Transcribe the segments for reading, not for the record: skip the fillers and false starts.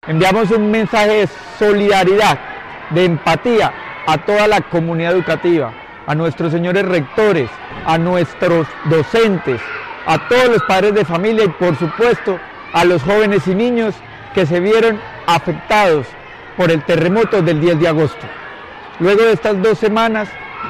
Enviamos un mensaje de solidaridad, de empatía a toda la comunidad educativa, a nuestros señores rectores, a nuestros docentes, a todos los padres de familia y por supuesto a los jóvenes y niños que se vieron afectados por el terremoto del 10 de agosto. Luego de estas 2 semanas,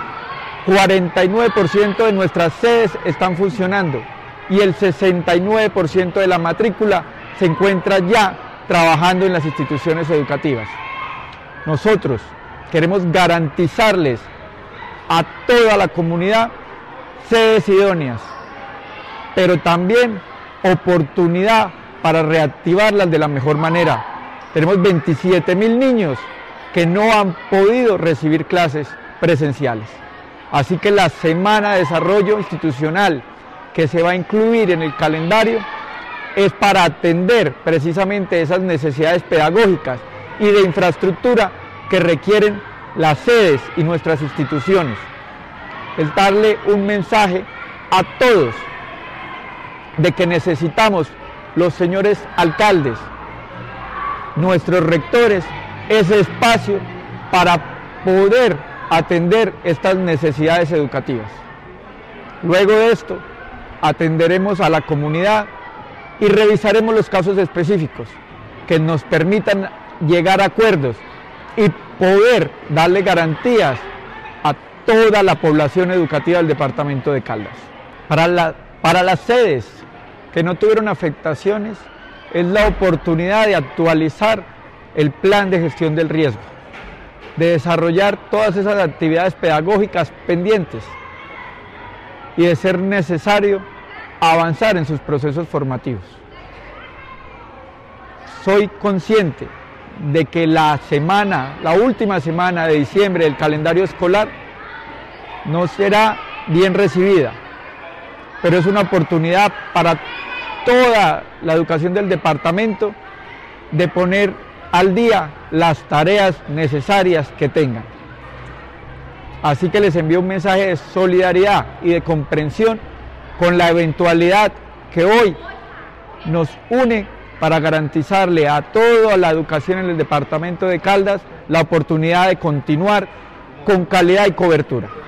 49% de nuestras sedes están funcionando y el 69% de la matrícula se encuentra ya trabajando en las instituciones educativas. Nosotros queremos garantizarles a toda la comunidad sedes idóneas, pero también oportunidad para reactivarlas de la mejor manera. Tenemos 27.000 niños que no han podido recibir clases presenciales. Así que la Semana de Desarrollo Institucional que se va a incluir en el calendario es para atender precisamente esas necesidades pedagógicas y de infraestructura que requieren las sedes y nuestras instituciones. Es darle un mensaje a todos de que necesitamos los señores alcaldes, nuestros rectores, ese espacio para poder atender estas necesidades educativas. Luego de esto, atenderemos a la comunidad y revisaremos los casos específicos que nos permitan llegar a acuerdos y poder darle garantías a toda la población educativa del departamento de Caldas. Para las sedes que no tuvieron afectaciones, es la oportunidad de actualizar el plan de gestión del riesgo, de desarrollar todas esas actividades pedagógicas pendientes y de ser necesario avanzar en sus procesos formativos. Soy consciente de que la última semana de diciembre del calendario escolar no será bien recibida, pero es una oportunidad para toda la educación del departamento de poner al día las tareas necesarias que tengan. Así que les envío un mensaje de solidaridad y de comprensión con la eventualidad que hoy nos une para garantizarle a toda la educación en el departamento de Caldas la oportunidad de continuar con calidad y cobertura.